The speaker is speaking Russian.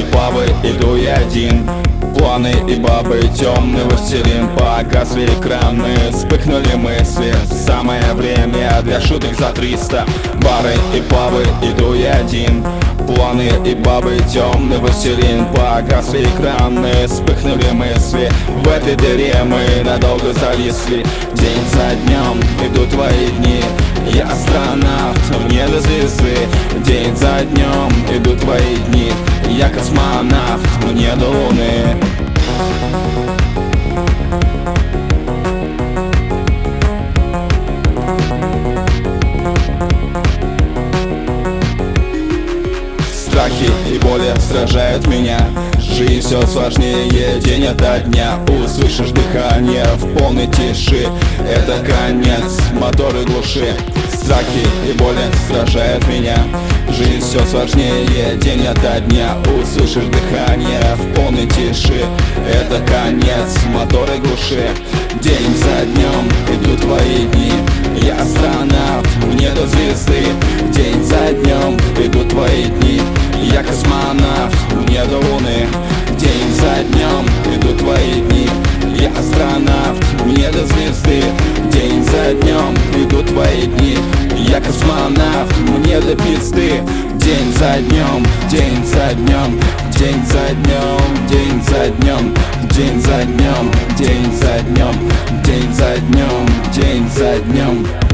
пабы, иду я один. Планы и бабы, темный властелин. Погасли экраны, вспыхнули мысли. Самое время для шуток за 300. Бары и пабы, иду я один. Планы и бабы, темный властелин. Погасли экраны, вспыхнули мысли. В этой дыре мы надолго зависли. День за днем идут твои дни. Я астронавт вне до звезды. День за днем идут твои дни. Я космонавт вне до луны. Страхи и боли сражают меня. Жизнь все сложнее день ото дня. Услышишь дыхание в полной тиши. Это конец, моторы глуши. Страхи и боли сражают меня. Жизнь все сложнее день ото дня. Услышишь дыхание в полной тиши. Это конец, моторы глуши. День за днем идут твои дни. Я астронавт вне до звезды. День за днем идут твои дни. Я космонавт вне до луны. День за днем идут твои дни. Я астронавт вне до звезды. День за днем идут твои дни. Я космонавт мне до пизды. День за днем, день за днем, день за днем, день за днем, день за днем, день за днем, день за днем, день за днем.